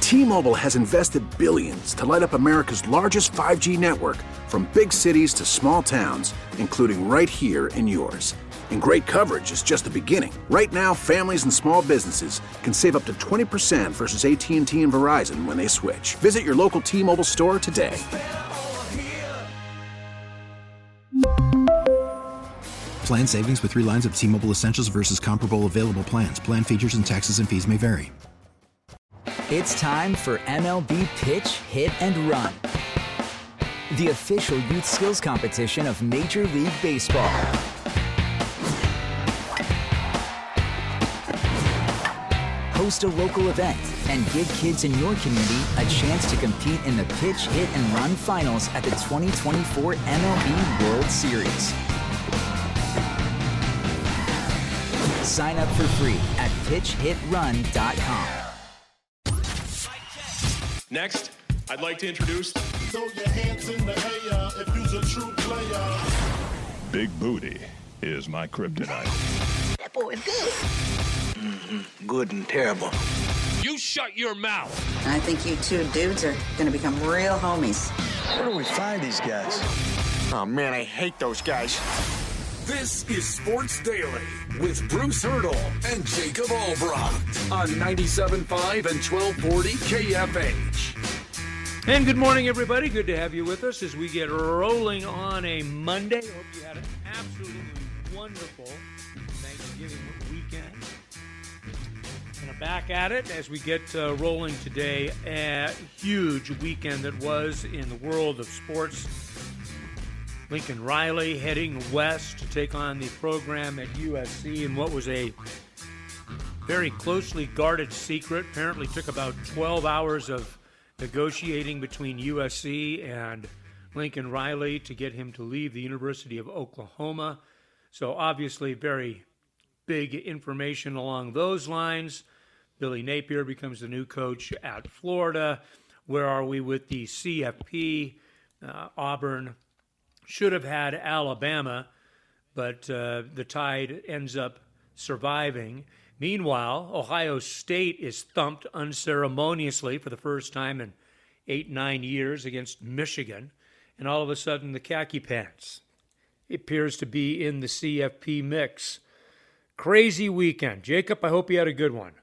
T-Mobile has invested billions to light up America's largest 5G network, from big cities to small towns, including right here in yours. And great coverage is just the beginning. Right now, families and small businesses can save up to 20% versus AT&T and Verizon when they switch. Visit your local T-Mobile store today. Plan savings with 3 lines of T-Mobile Essentials versus comparable available plans. Plan features and taxes and fees may vary. It's time for MLB Pitch, Hit, and Run, the official youth skills competition of Major League Baseball. Host a local event and give kids in your community a chance to compete in the Pitch, Hit, and Run finals at the 2024 MLB World Series. Sign up for free at pitchhitrun.com. Next, I'd like to introduce... Throw your hands in the air if you's a true player. Big Booty is my kryptonite. That boy is good. Good and terrible. You shut your mouth. I think you two dudes are going to become real homies. Where do we find these guys? Oh, man, I hate those guys. This is Sports Daily with Bruce Hurdle and Jacob Albrocht on 97.5 and 1240 KFH. And good morning, everybody. Good to have you with us as we get rolling on a Monday. Hope you had an absolutely wonderful Thanksgiving weekend. And back at it as we get rolling today. A huge weekend that was in the world of sports. Lincoln Riley heading west to take on the program at USC in what was a very closely guarded secret. Apparently took about 12 hours of negotiating between USC and Lincoln Riley to get him to leave the University of Oklahoma. So obviously very big information along those lines. Billy Napier becomes the new coach at Florida. Where are we with the CFP? Auburn should have had Alabama, but the Tide ends up surviving. Meanwhile, Ohio State is thumped unceremoniously for the first time in 8-9 years against Michigan. And all of a sudden, the khaki pants appears to be in the CFP mix. Crazy weekend. Jacob, I hope you had a good one.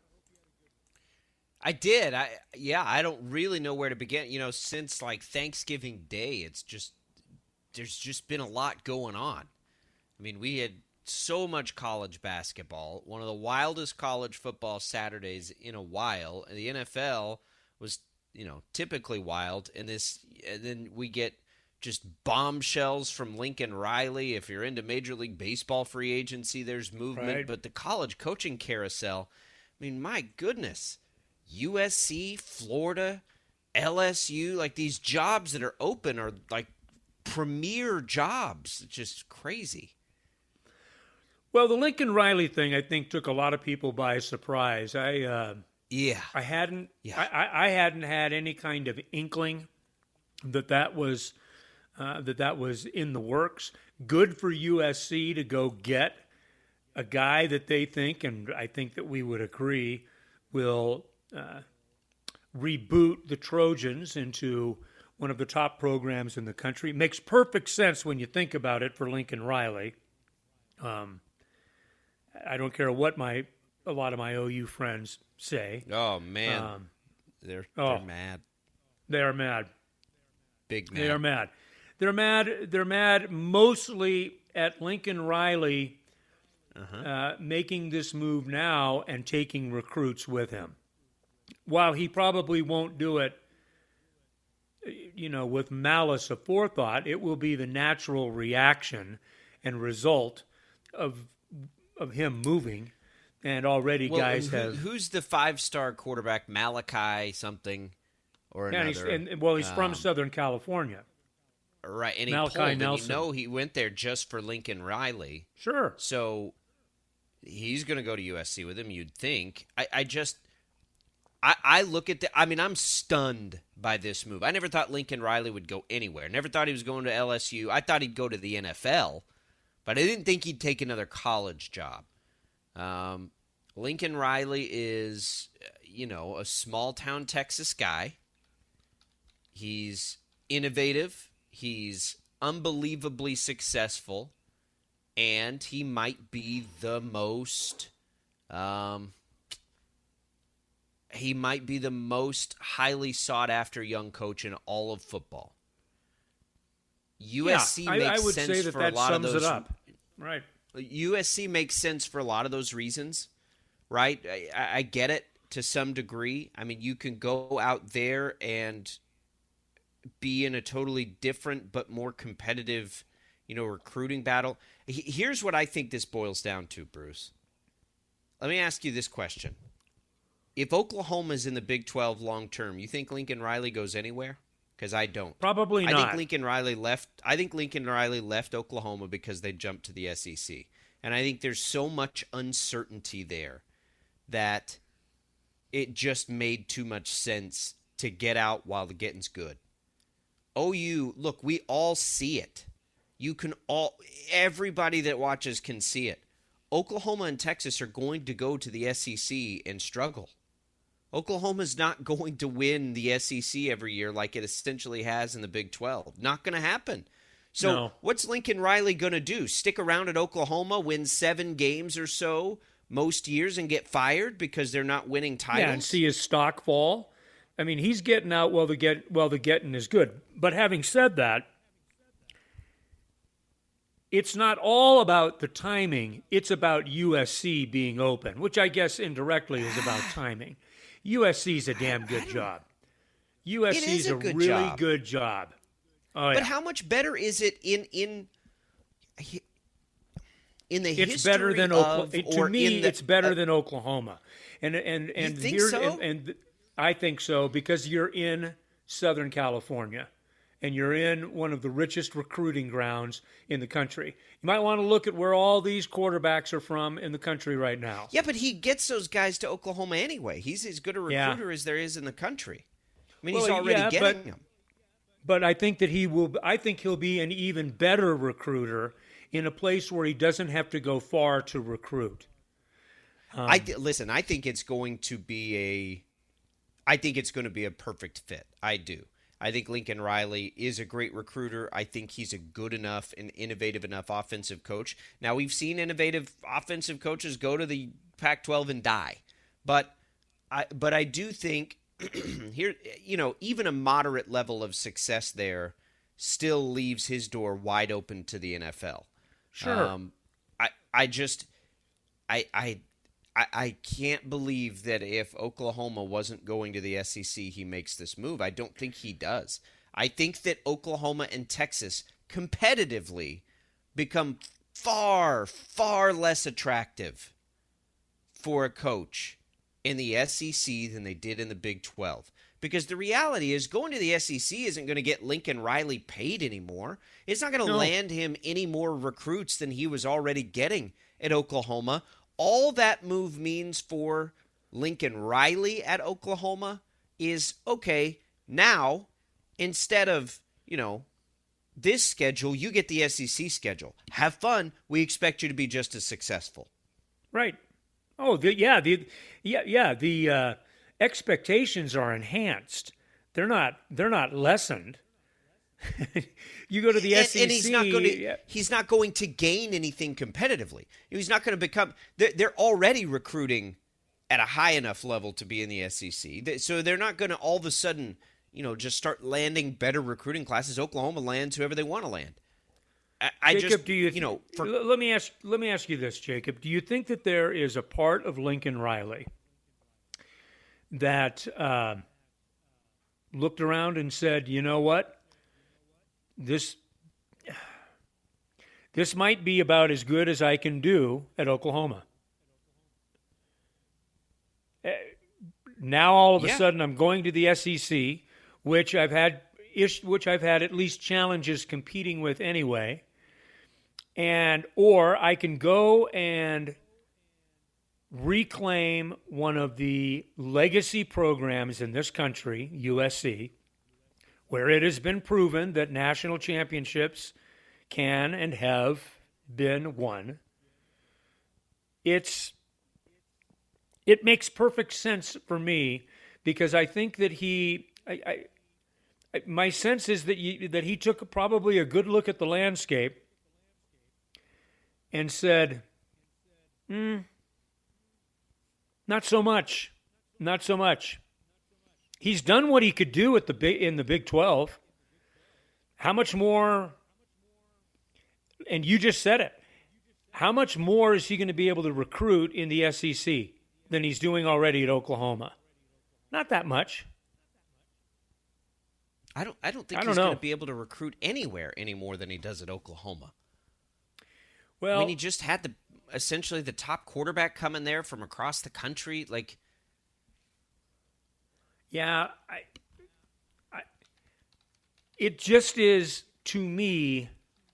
I did. I don't really know where to begin. You know, since like Thanksgiving Day, there's just been a lot going on. I mean, we had so much college basketball, one of the wildest college football Saturdays in a while. And the NFL was, typically wild. And then we get just bombshells from Lincoln Riley. If you're into Major League Baseball free agency, there's movement. Right. But the college coaching carousel, I mean, my goodness. USC, Florida, LSU, like these jobs that are open are like premier jobs. It's just crazy. Well, the Lincoln Riley thing, I think, took a lot of people by surprise. I hadn't had any kind of inkling that was in the works. Good for USC to go get a guy that they think, and I think that we would agree, will reboot the Trojans into one of the top programs in the country. Makes perfect sense when you think about it for Lincoln Riley. I don't care what a lot of my OU friends say. Oh, man. They're mad. They are mad. Big mad. They are mad. They're mad mostly at Lincoln Riley making this move now and taking recruits with him. While he probably won't do it, with malice aforethought, it will be the natural reaction and result of him moving. And already guys have... Who's the 5-star quarterback? Malachi something or another? He's from Southern California. Right, and Malachi Nelson. He went there just for Lincoln Riley. Sure. So he's going to go to USC with him, you'd think. I look at I'm stunned by this move. I never thought Lincoln Riley would go anywhere. Never thought he was going to LSU. I thought he'd go to the NFL, but I didn't think he'd take another college job. Lincoln Riley is, a small-town Texas guy. He's innovative. He's unbelievably successful. And he might be the most highly sought-after young coach in all of football. USC makes I would sense say that for a lot of those. Sums it up. Right. USC makes sense for a lot of those reasons, right? I get it to some degree. I mean, you can go out there and be in a totally different but more competitive, recruiting battle. Here's what I think this boils down to, Bruce. Let me ask you this question. If Oklahoma's in the Big 12 long term, you think Lincoln Riley goes anywhere? Because I don't. Probably not. I think Lincoln Riley left Oklahoma because they jumped to the SEC. And I think there's so much uncertainty there that it just made too much sense to get out while the getting's good. OU, look, we all see it. Everybody that watches can see it. Oklahoma and Texas are going to go to the SEC and struggle. Oklahoma's not going to win the SEC every year like it essentially has in the Big 12. Not going to happen. So What's Lincoln Riley going to do? Stick around at Oklahoma, win 7 games or so most years and get fired because they're not winning titles? Yeah, and see his stock fall. I mean, he's getting out while the getting is good. But having said that, it's not all about the timing. It's about USC being open, which I guess indirectly is about timing. USC's a damn good job. USC's a really good job. Oh, but how much better is it in the it's history better than of, to me, it's better than Oklahoma. And you think here, so? And I think so because you're in Southern California. And you're in one of the richest recruiting grounds in the country. You might want to look at where all these quarterbacks are from in the country right now. Yeah, but he gets those guys to Oklahoma anyway. He's as good a recruiter as there is in the country. I mean, he's already getting them. But I think that he'll be an even better recruiter in a place where he doesn't have to go far to recruit. Listen, I think it's going to be a perfect fit. I do. I think Lincoln Riley is a great recruiter. I think he's a good enough and innovative enough offensive coach. Now, we've seen innovative offensive coaches go to the Pac-12 and die. But I do think here, even a moderate level of success there still leaves his door wide open to the NFL. Sure. I can't believe that if Oklahoma wasn't going to the SEC, he makes this move. I don't think he does. I think that Oklahoma and Texas competitively become far, far less attractive for a coach in the SEC than they did in the Big 12. Because the reality is going to the SEC isn't going to get Lincoln Riley paid anymore. It's not going to land him any more recruits than he was already getting at Oklahoma. All that move means for Lincoln Riley at Oklahoma is, okay, now, instead of, this schedule, you get the SEC schedule. Have fun. We expect you to be just as successful. Right. Oh, the expectations are enhanced. They're not lessened. You go to the SEC, and he's not going to gain anything competitively. He's not going to become. They're already recruiting at a high enough level to be in the SEC, so they're not going to all of a sudden, just start landing better recruiting classes. Oklahoma lands whoever they want to land. Jacob, let me ask you this, Jacob. Do you think that there is a part of Lincoln Riley that looked around and said, you know what? This might be about as good as I can do at Oklahoma. Now all of a sudden I'm going to the SEC, which I've had at least challenges competing with anyway, or I can go and reclaim one of the legacy programs in this country, USC, where it has been proven that national championships can and have been won. It's It makes perfect sense for me because I think that my sense is that he took probably a good look at the landscape and said, not so much. Not so much. He's done what he could do in the Big 12. How much more, and you just said it, how much more is he going to be able to recruit in the SEC than he's doing already at Oklahoma? Not that much. I don't think he's going to be able to recruit anywhere any more than he does at Oklahoma. Well, I mean, he just had essentially the top quarterback coming there from across the country. Like, yeah, it just is, to me,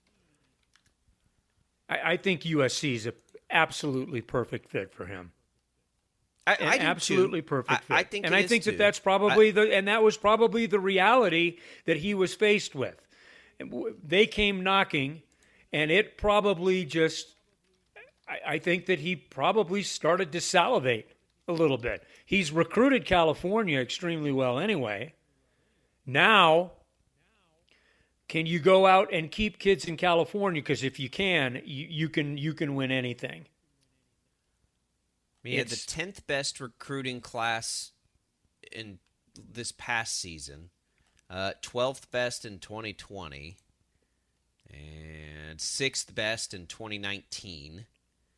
I think USC is an absolutely perfect fit for him. I do absolutely too. perfect fit. I think, and I think that that's probably that was probably the reality that he was faced with. They came knocking, and it probably just, I think that he probably started to salivate a little bit. He's recruited California extremely well anyway. Now, can you go out and keep kids in California? Because if you can, you can win anything. He had the 10th best recruiting class in this past season, 12th best in 2020, and 6th best in 2019.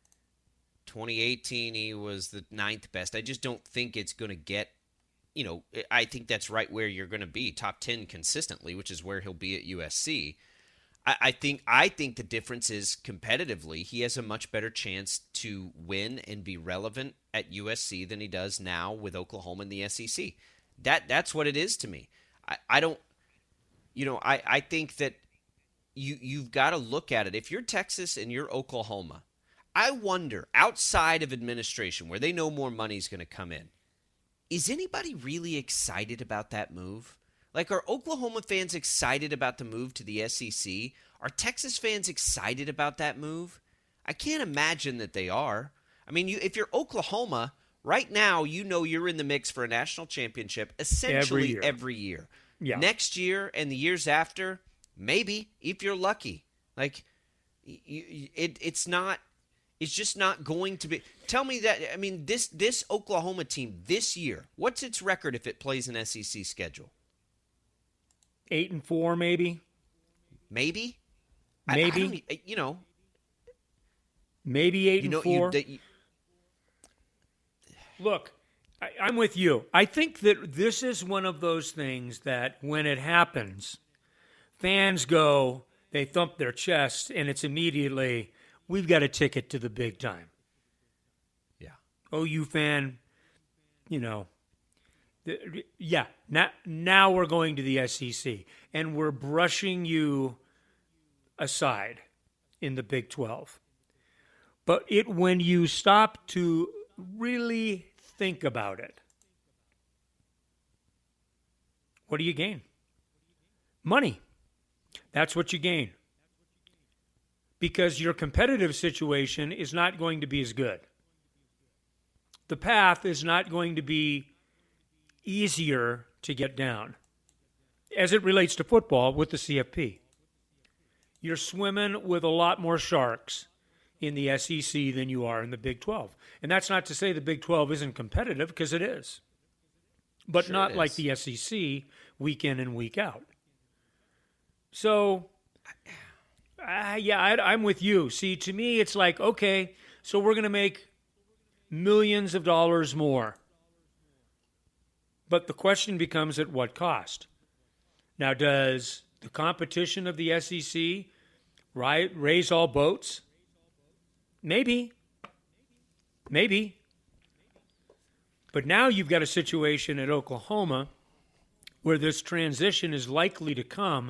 2018, he was the 9th best. I just don't think it's going to get, I think that's right where you're going to be, top 10 consistently, which is where he'll be at USC. I think the difference is competitively, he has a much better chance to win and be relevant at USC than he does now with Oklahoma in the SEC. That's what it is to me. I don't, I think that you've got to look at it. If you're Texas and you're Oklahoma, I wonder, outside of administration, where they know more money is going to come in, is anybody really excited about that move? Like, are Oklahoma fans excited about the move to the SEC? Are Texas fans excited about that move? I can't imagine that they are. I mean, if you're Oklahoma, right now, you're in the mix for a national championship essentially every year. Yeah. Next year and the years after, maybe, if you're lucky. Like, it's just not going to be. Tell me that. I mean, this Oklahoma team this year, what's its record if it plays an SEC schedule? 8-4, maybe. Maybe. Maybe. Maybe 8-4. Look, I'm with you. I think that this is one of those things that when it happens, fans go, they thump their chest, and it's immediately, we've got a ticket to the big time. Yeah. OU fan, now we're going to the SEC, and we're brushing you aside in the Big 12. But when you stop to really think about it, what do you gain? Money. That's what you gain. Because your competitive situation is not going to be as good. The path is not going to be easier to get down as it relates to football with the CFP. You're swimming with a lot more sharks in the SEC than you are in the Big 12. And that's not to say the Big 12 isn't competitive, because it is. But sure, not like the SEC week in and week out. So, I'm with you. See, to me, it's like, okay, so we're going to make millions of dollars more. But the question becomes, at what cost? Now, does the competition of the SEC raise all boats? Maybe. But now you've got a situation at Oklahoma where this transition is likely to come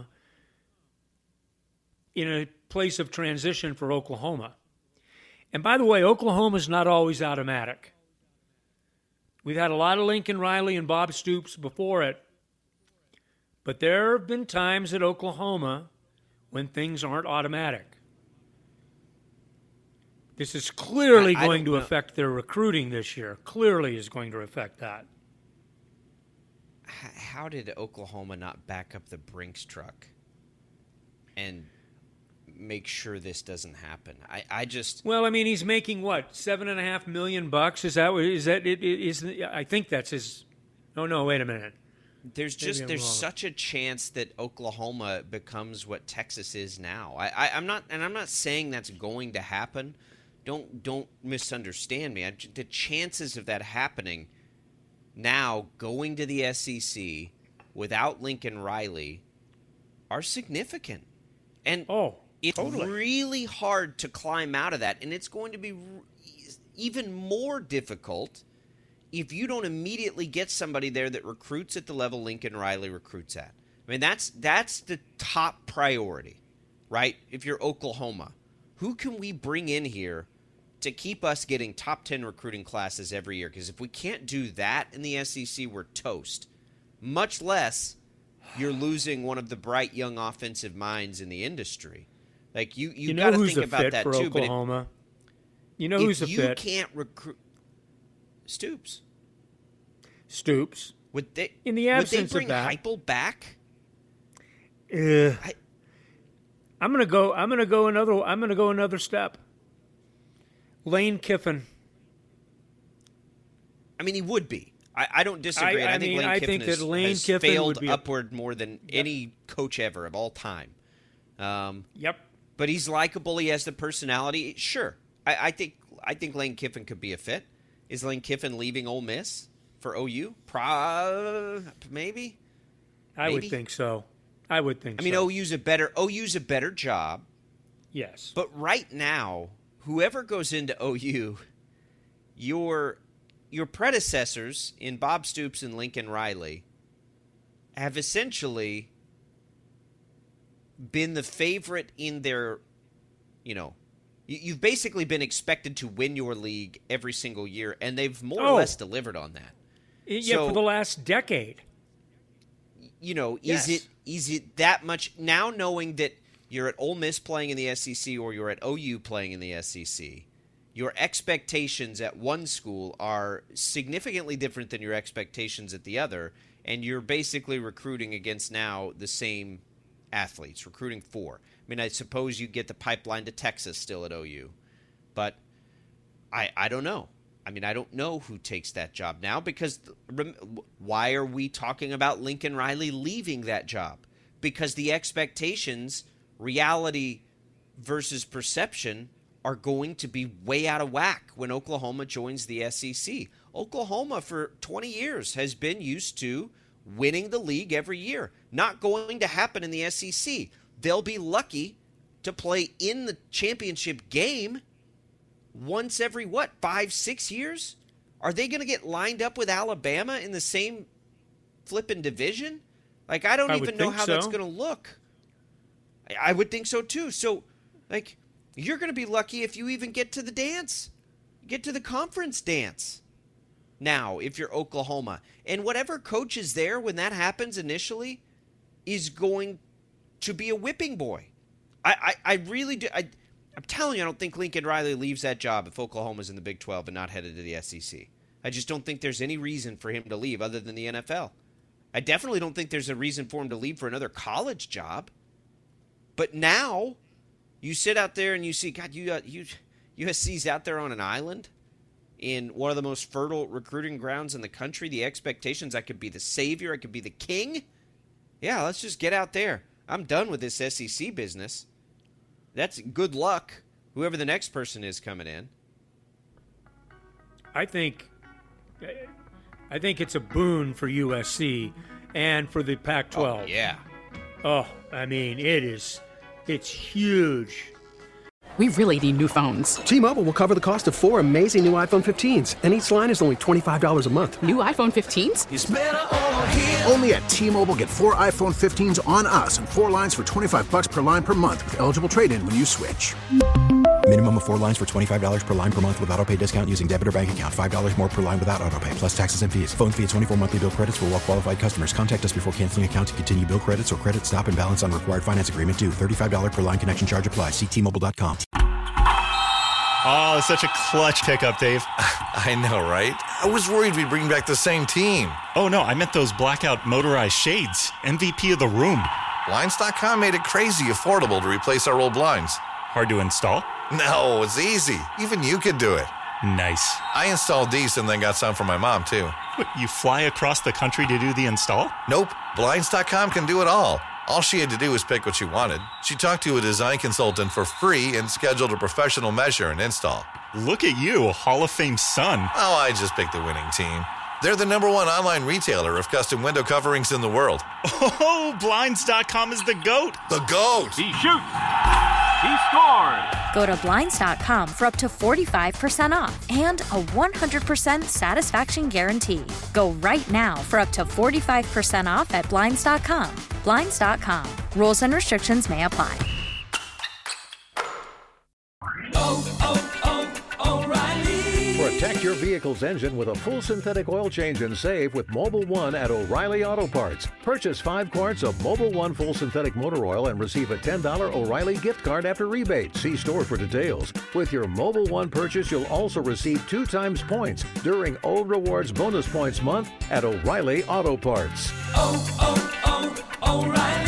in a place of transition for Oklahoma. And by the way, Oklahoma's not always automatic. We've had a lot of Lincoln Riley and Bob Stoops before it. But there have been times at Oklahoma when things aren't automatic. This is clearly going to affect their recruiting this year. Clearly is going to affect that. How did Oklahoma not back up the Brinks truck and make sure this doesn't happen? I just... Well, I mean, he's making what, $7.5 million? Is that I think that's his... Oh, no, wait a minute. There's such a chance that Oklahoma becomes what Texas is now. I'm not saying that's going to happen. Don't misunderstand me. The chances of that happening now, going to the SEC without Lincoln Riley, are significant. And it's really hard to climb out of that. And it's going to be even more difficult if you don't immediately get somebody there that recruits at the level Lincoln Riley recruits at. I mean, that's the top priority, right? If you're Oklahoma, who can we bring in here to keep us getting top 10 recruiting classes every year? Because if we can't do that in the SEC, we're toast. Much less you're losing one of the bright young offensive minds in the industry. Like you got to think about that too. Oklahoma? You know who's a fit? If you can't recruit Stoops. Would they? In the absence would they bring of that, Heupel back? I'm gonna go another step. Lane Kiffin. I mean, he would be. I don't disagree. I think Lane Kiffin has failed upward more than any coach ever of all time. Yep. But he's likable. He has the personality. Sure. I think Lane Kiffin could be a fit. Is Lane Kiffin leaving Ole Miss for OU? Maybe. I would think so. I mean, OU's a better job. Yes. But right now, whoever goes into OU, your predecessors in Bob Stoops and Lincoln Riley have essentially been the favorite in their, you've basically been expected to win your league every single year, and they've more or less delivered on that. Yeah, for the last decade. Is it that much now, knowing that you're at Ole Miss playing in the SEC or you're at OU playing in the SEC, your expectations at one school are significantly different than your expectations at the other, and you're basically recruiting against now the same athletes, recruiting for. I mean, I suppose you get the pipeline to Texas still at OU, but I don't know. I mean, I don't know who takes that job now, because why are we talking about Lincoln Riley leaving that job? Because the expectations, reality versus perception, are going to be way out of whack when Oklahoma joins the SEC. Oklahoma for 20 years has been used to winning the league every year. Not going to happen in the SEC. They'll be lucky to play in the championship game once every, 5-6 years? Are they going to get lined up with Alabama in the same flipping division? Like, I don't even know how that's going to look. I would think so, too. So, you're going to be lucky if you even get to the dance. Get to the conference dance. Now, if you're Oklahoma. And whatever coach is there when that happens initially is going to be a whipping boy. I really do. I'm telling you, I don't think Lincoln Riley leaves that job if Oklahoma's in the Big 12 and not headed to the SEC. I just don't think there's any reason for him to leave other than the NFL. I definitely don't think there's a reason for him to leave for another college job. But now, you sit out there and you see, God, USC's out there on an island in one of the most fertile recruiting grounds in the country. The expectations, I could be the savior, I could be the king. Yeah, let's just get out there. I'm done with this SEC business. That's good luck, whoever the next person is coming in. I think it's a boon for USC and for the Pac-12. Oh, yeah. Oh, I mean, it's huge. We really need new phones. T-Mobile will cover the cost of 4 amazing new iPhone 15s, and each line is only $25 a month. New iPhone 15s? It's better over here. Only at T-Mobile, get 4 iPhone 15s on us and 4 lines for $25 per line per month with eligible trade-in when you switch. Minimum of 4 lines for $25 per line per month with autopay discount using debit or bank account. $5 more per line without autopay, plus taxes and fees. Phone fee at 24 monthly bill credits for well-qualified customers. Contact us before canceling account to continue bill credits or credit stop and balance on required finance agreement due. $35 per line connection charge applies. See T-Mobile.com. Oh, such a clutch pickup, Dave. I know, right? I was worried we'd bring back the same team. Oh, no, I meant those blackout motorized shades. MVP of the room. Blinds.com made it crazy affordable to replace our old blinds. Hard to install? No, it's easy. Even you could do it. Nice. I installed these and then got some for my mom, too. What, you fly across the country to do the install? Nope. Blinds.com can do it all. All she had to do was pick what she wanted. She talked to a design consultant for free and scheduled a professional measure and install. Look at you, a Hall of Fame son. Oh, I just picked the winning team. They're the #1 online retailer of custom window coverings in the world. Oh, Blinds.com is the GOAT. The GOAT. He shoots. He scored. Go to Blinds.com for up to 45% off and a 100% satisfaction guarantee. Go right now for up to 45% off at Blinds.com. Blinds.com. Rules and restrictions may apply. Protect your vehicle's engine with a full synthetic oil change and save with Mobil 1 at O'Reilly Auto Parts. Purchase 5 quarts of Mobil 1 full synthetic motor oil and receive a $10 O'Reilly gift card after rebate. See store for details. With your Mobil 1 purchase, you'll also receive 2 times points during O Rewards Bonus Points Month at O'Reilly Auto Parts. O'Reilly.